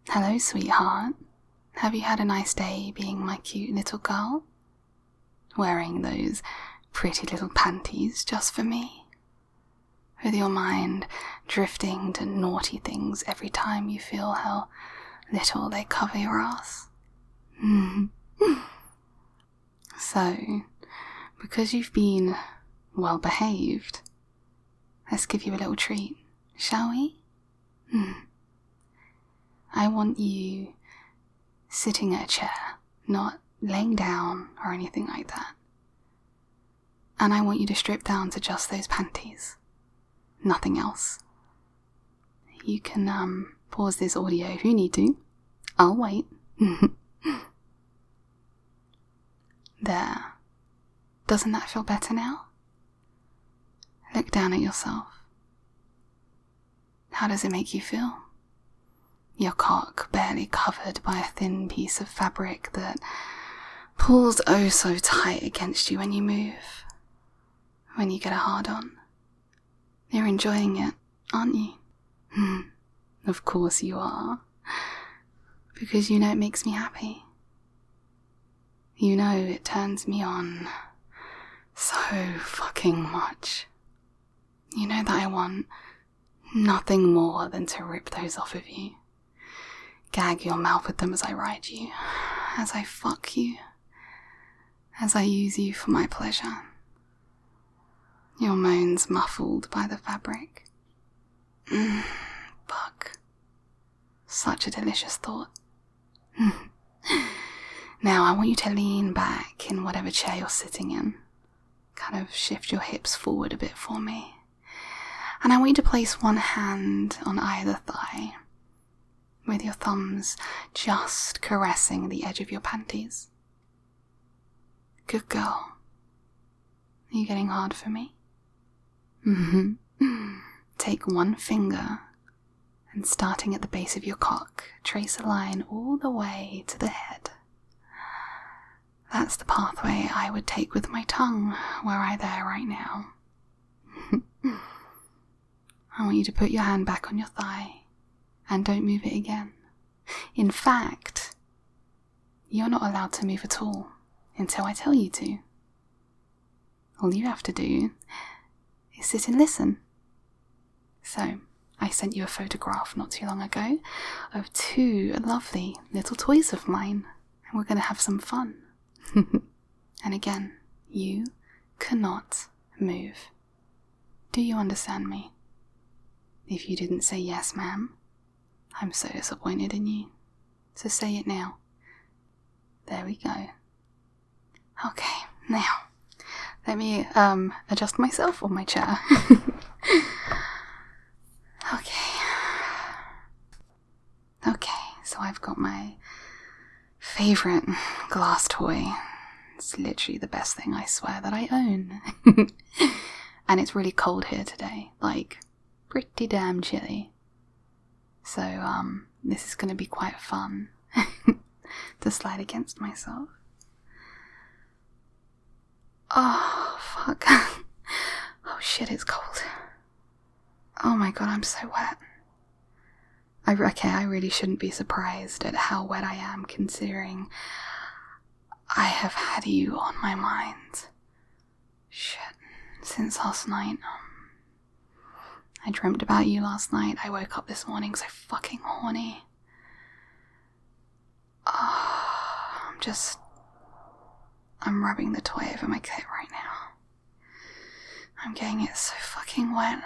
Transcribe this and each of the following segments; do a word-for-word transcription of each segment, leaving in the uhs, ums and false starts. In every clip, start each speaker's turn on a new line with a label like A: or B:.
A: Hello, sweetheart. Have you had a nice day being my cute little girl? Wearing those pretty little panties just for me? With your mind drifting to naughty things every time you feel how little they cover your ass? So, because you've been well behaved, let's give you a little treat, shall we? I want you sitting at a chair, not laying down or anything like that. And I want you to strip down to just those panties. Nothing else. You can um, pause this audio if you need to. I'll wait. There. Doesn't that feel better now? Look down at yourself. How does it make you feel? Your cock barely covered by a thin piece of fabric that pulls oh so tight against you when you move, when you get a hard on. You're enjoying it, aren't you? Of course you are, because you know it makes me happy. You know it turns me on so fucking much. You know that I want nothing more than to rip those off of you. Gag your mouth with them as I ride you, as I fuck you, as I use you for my pleasure. Your moans muffled by the fabric. Mm, fuck. Such a delicious thought. Now I want you to lean back in whatever chair you're sitting in. Kind of shift your hips forward a bit for me. And I want you to place one hand on either thigh, with your thumbs just caressing the edge of your panties. Good girl. Are you getting hard for me? Mm-hmm. Take one finger and starting at the base of your cock, trace a line all the way to the head. That's the pathway I would take with my tongue were I there right now. I want you to put your hand back on your thigh and don't move it again. In fact, you're not allowed to move at all until I tell you to. All you have to do is sit and listen. So, I sent you a photograph not too long ago of two lovely little toys of mine, and we're going to have some fun. And again, you cannot move. Do you understand me? If you didn't say yes, ma'am, I'm so disappointed in you. So say it now. There we go. Okay, now, let me um adjust myself on my chair. Okay. Okay, so I've got my favourite glass toy. It's literally the best thing, I swear, that I own. And it's really cold here today, like pretty damn chilly. So um this is going to be quite fun to slide against myself. Oh fuck. Oh shit, it's cold. Oh my god, I'm so wet. I, okay, I really shouldn't be surprised at how wet I am, considering I have had you on my mind. Shit, since last night. I dreamt about you last night. I woke up this morning so fucking horny. Oh, I'm just... I'm rubbing the toy over my clit right now. I'm getting it so fucking wet.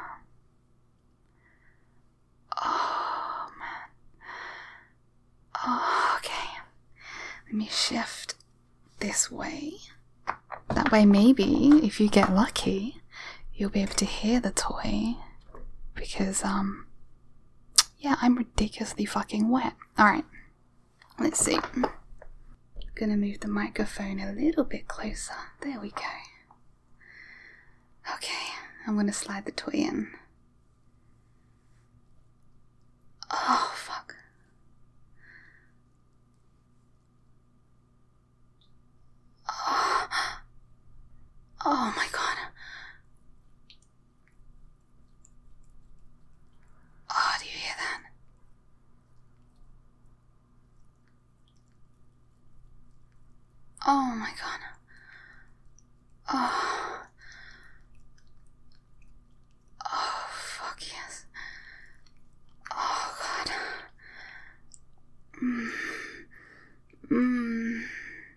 A: Oh, man. Oh, okay. Let me shift this way. That way, maybe, if you get lucky, you'll be able to hear the toy. Because, um, yeah, I'm ridiculously fucking wet. Alright, let's see. I'm gonna move the microphone a little bit closer. There we go. Okay, I'm gonna slide the toy in. Oh, fuck. Oh, oh my god. Oh, do you hear that? Oh my god. Oh. Oh, fuck yes. Oh god. Mm. Mm.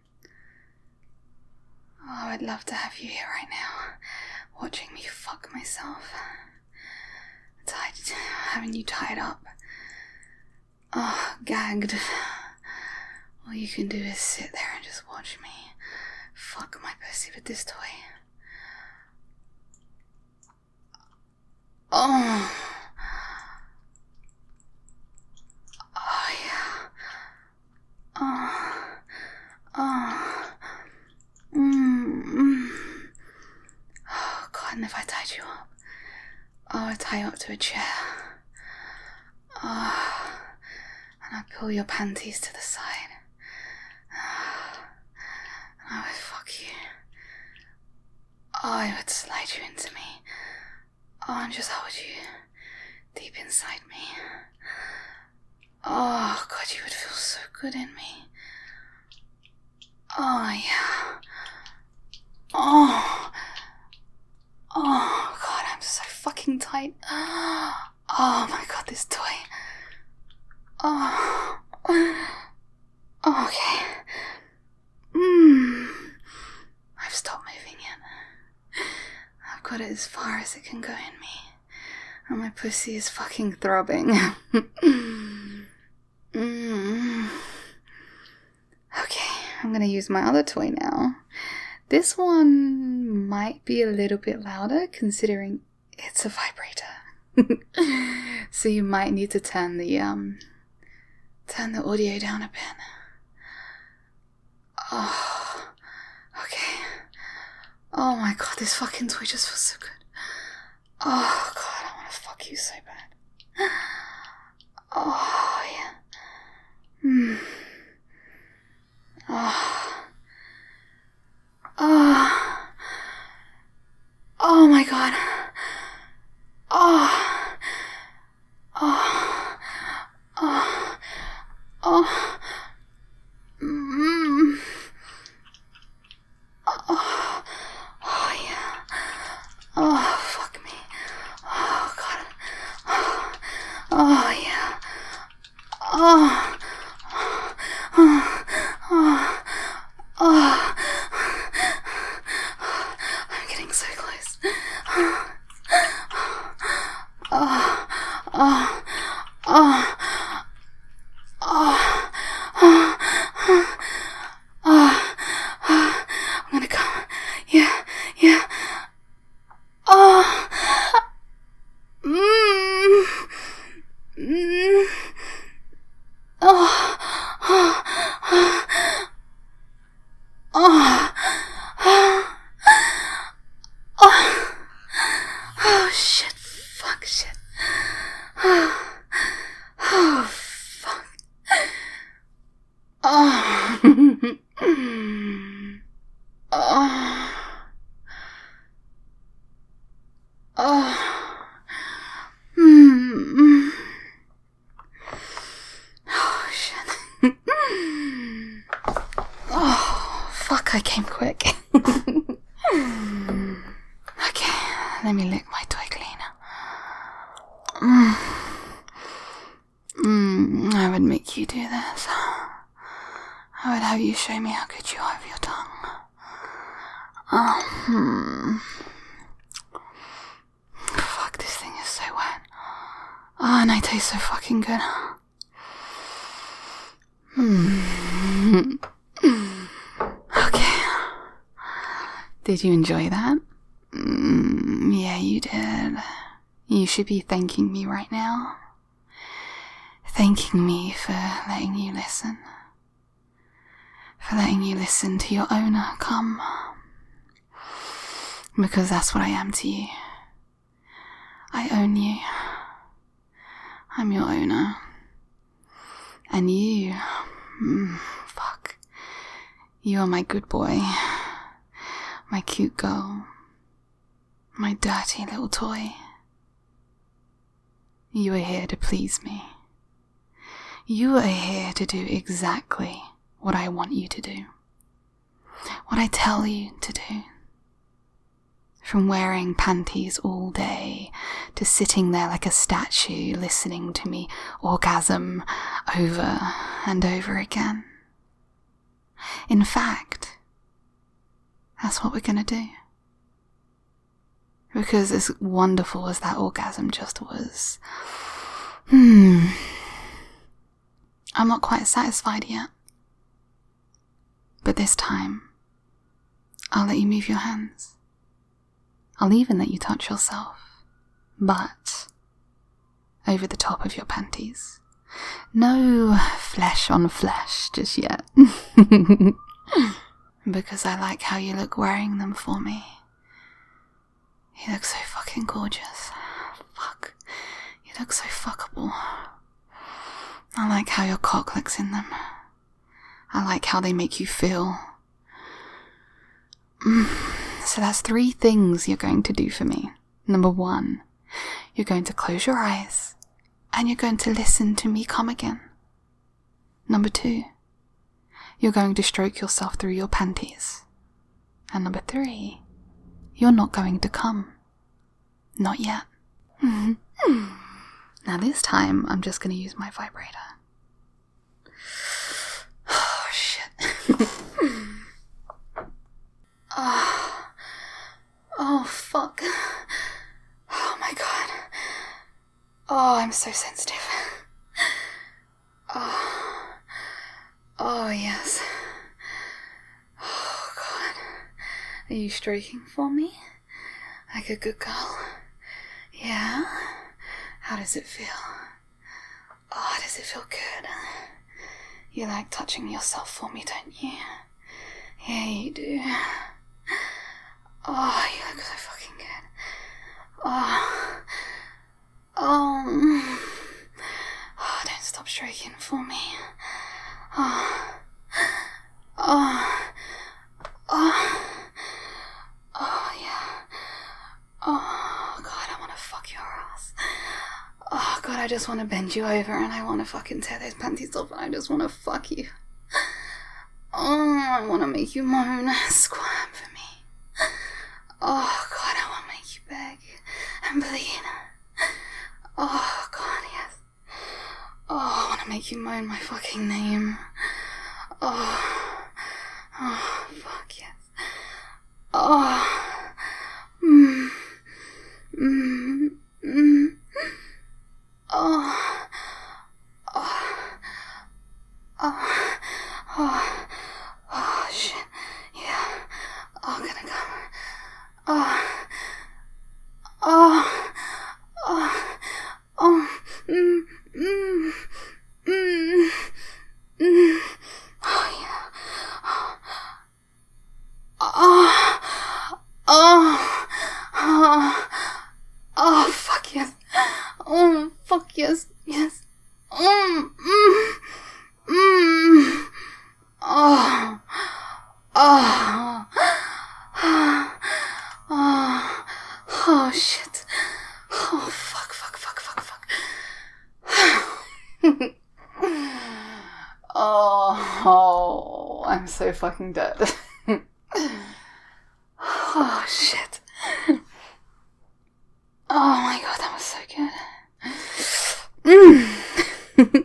A: Oh, I'd love to have you here right now, watching me fuck myself. Tied, having you tied up. Oh, gagged. All you can do is sit there and just watch me fuck my pussy with this toy. Oh. Oh, yeah. Oh. Oh. Mm. Oh, God, and if I tied you up, oh, I'd tie you up to a chair. Oh. And I'd pull your panties to the side. And I would fuck you. Oh, I would slide you into me. Oh, and just hold you deep inside me. Oh, God, you would feel so good in me. Oh, yeah. Oh. Oh, God, I'm so fucking tight. Oh, my God, this toy. Oh. Okay. Mm. I've stopped moving it. I've got it as far as it can go in me. And my pussy is fucking throbbing. mm. Okay, I'm gonna use my other toy now. This one might be a little bit louder considering it's a vibrator. So you might need to turn the um turn the audio down a bit. Oh, okay. Oh my god, this fucking toy just feels so good. Oh god, I want to fuck you so bad. Oh yeah. Hmm. Oh. Oh. Oh my god. Oh. Oh. Oh. Oh. Mm. Oh. Oh yeah. Oh fuck me. Oh god. Oh, oh yeah. Oh. Oh. Oh. Oh. I'm getting so close. Oh. Oh. Oh. Oh. Oh, oh, oh, oh, oh, I'm gonna come. Yeah, yeah. Oh, mm, mm, oh, oh, oh, oh, oh, oh, shit, fuck, shit. Oh, oh, Oh. Oh. Oh. Mm. Oh, shit. Oh, fuck, I came quick. Okay, let me lick my toy cleaner. Mm. Mm, I would make you do this. I would have you show me how good you are with your tongue. Oh, hmm. Fuck, this thing is so wet. Oh, and I taste so fucking good. Hmm. Okay. Did you enjoy that? Mm, yeah, you did. You should be thanking me right now. Thanking me for letting you listen. For letting you listen to your owner come. Because that's what I am to you. I own you. I'm your owner. And you, mm, fuck. You are my good boy. My cute girl. My dirty little toy. You are here to please me. You are here to do exactly what I want you to do. what I tell you to do. From wearing panties all day to sitting there like a statue listening to me orgasm over and over again. In fact, that's what we're gonna do. Because as wonderful as that orgasm just was, hmm, I'm not quite satisfied yet. But this time, I'll let you move your hands. I'll even let you touch yourself, but over the top of your panties. No flesh on flesh just yet. Because I like how you look wearing them for me. You look so fucking gorgeous. Fuck. You look so fuckable. I like how your cock looks in them. I like how they make you feel. Mm. So that's three things you're going to do for me. Number one, you're going to close your eyes and you're going to listen to me come again. Number two, you're going to stroke yourself through your panties. And number three, you're not going to come. Not yet. Now this time, I'm just going to use my vibrator. Oh, shit. Oh. Oh, fuck. Oh my god. Oh, I'm so sensitive. Oh. Oh, yes. Oh, god. Are you stroking for me? Like a good girl? Yeah? How does it feel? Oh, does it feel good? You like touching yourself for me, don't you? Yeah, you do. Oh, you look so fucking good. Oh. Oh. Oh, don't stop stroking for me. Oh. Oh. Oh. Oh, yeah. Oh, God, I want to fuck your ass. Oh, God, I just want to bend you over and I want to fucking tear those panties off and I just want to fuck you. Oh, I want to make you moan, squirm for me. Oh, God, I want to make you beg and bleed. Oh, God, yes. Oh, I want to make you moan my fucking name. Oh, oh, fuck, yes. Oh, mm, mm, mm. Oh, oh, oh, oh, oh, shit, yeah. Oh, gonna come. Oh, oh, oh, oh, mm, mm, mm, mm, oh, yeah, oh, oh, oh, oh, fuck yes, oh, fuck yes, yes, mm, mm, mm, oh, oh, oh, oh, shit, oh, fuck, fuck, fuck, fuck, fuck, oh, oh, I'm so fucking dead. Oh, shit. Oh my god, that was so good. Mm.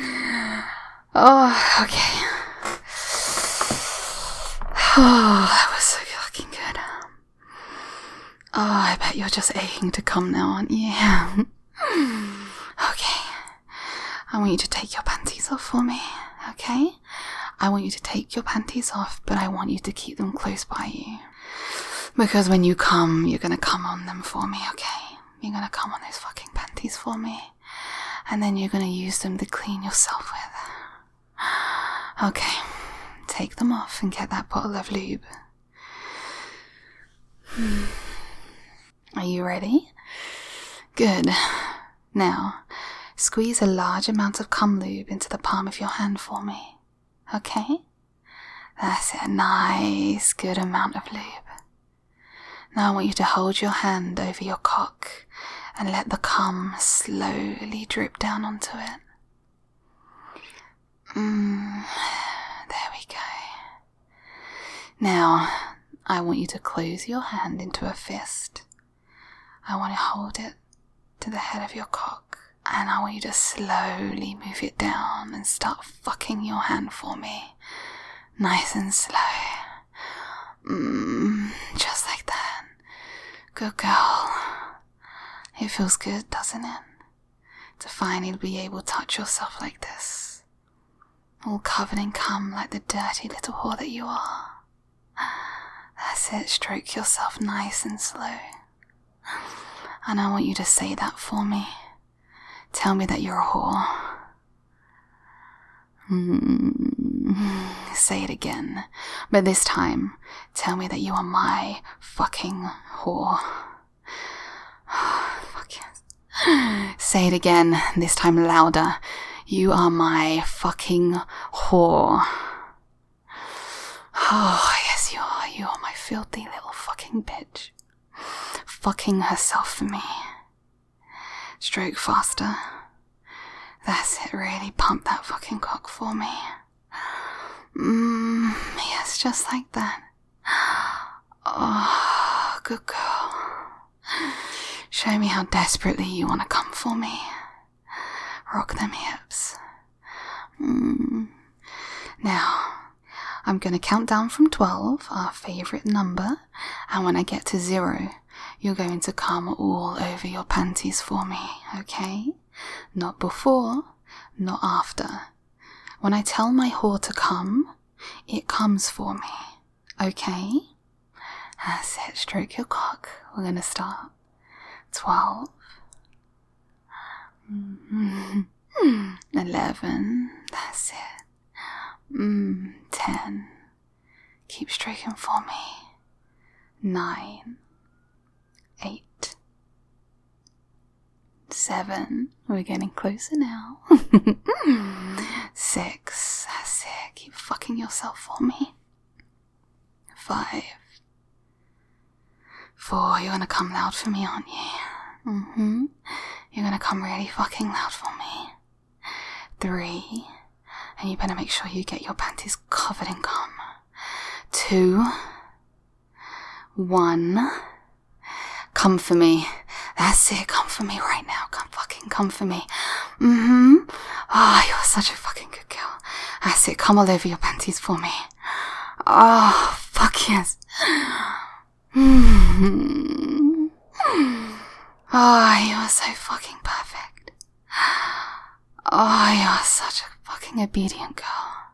A: Oh, okay. Oh, that was so fucking good. Oh, I bet you're just aching to come now, aren't you? Okay. I want you to take your panties off for me, okay? I want you to take your panties off, but I want you to keep them close by you. Because when you come, you're gonna come on them for me, okay? You're gonna come on those fucking panties for me. And then you're gonna use them to clean yourself with. Okay. Take them off and get that bottle of lube. Hmm. Are you ready? Good. Now, squeeze a large amount of cum lube into the palm of your hand for me. Okay? That's it, a nice, good amount of lube. Now I want you to hold your hand over your cock and let the cum slowly drip down onto it. Mmm, there we go. Now, I want you to close your hand into a fist. I want to hold it to the head of your cock, and I want you to slowly move it down and start fucking your hand for me. Nice and slow. Mm, just like that. Good girl. It feels good, doesn't it? To finally be able to touch yourself like this. All covered in cum like the dirty little whore that you are. That's it, stroke yourself nice and slow. And I want you to say that for me. Tell me that you're a whore. Mm, say it again. But this time, tell me that you are my fucking whore. Fuck yes. Say it again, this time louder. You are my fucking whore. Oh, yes you are. You are my filthy little fucking bitch. Fucking herself for me. Stroke faster. That's it, really pump that fucking cock for me. Mmm, yes, just like that. Oh, good girl. Show me how desperately you want to come for me. Rock them hips. Mm. Now, I'm going to count down from twelve, our favourite number, and when I get to zero, you're going to come all over your panties for me, okay? Not before, not after. When I tell my whore to come, it comes for me, okay? That's it, stroke your cock. We're going to start. twelve. Mm-hmm. eleven. That's it. Mm, ten. Keep stroking for me. nine. eight. seven. We're getting closer now. six. That's it. Keep fucking yourself for me. five. four. You're gonna come loud for me, aren't you? Mm-hmm. You're gonna come really fucking loud for me. three. And you better make sure you get your panties covered in cum. two. one. Come for me. That's it. Come for me right now. Come fucking come for me. Mm-hmm. Ah, oh, you're such a fucking good girl. That's it. Come all over your panties for me. Oh, fuck yes. Mm-hmm. Oh, you are so fucking perfect. Oh, you are such a fucking obedient girl.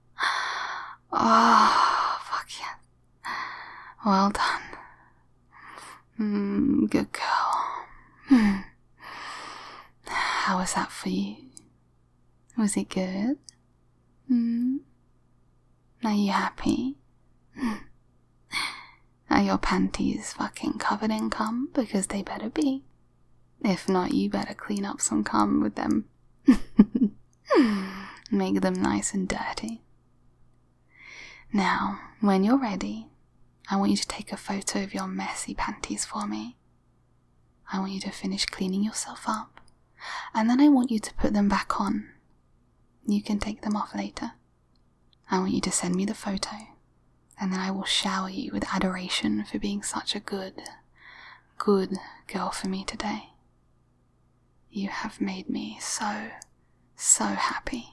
A: Oh, fuck yes. Well done. Mm, good girl. Hmm. How was that for you? Was it good? Hmm. Are you happy? Hmm. Are your panties fucking covered in cum? Because they better be. If not, you better clean up some cum with them. Make them nice and dirty. Now, when you're ready, I want you to take a photo of your messy panties for me. I want you to finish cleaning yourself up, and then I want you to put them back on. You can take them off later. I want you to send me the photo, and then I will shower you with adoration for being such a good, good girl for me today. You have made me so, so happy.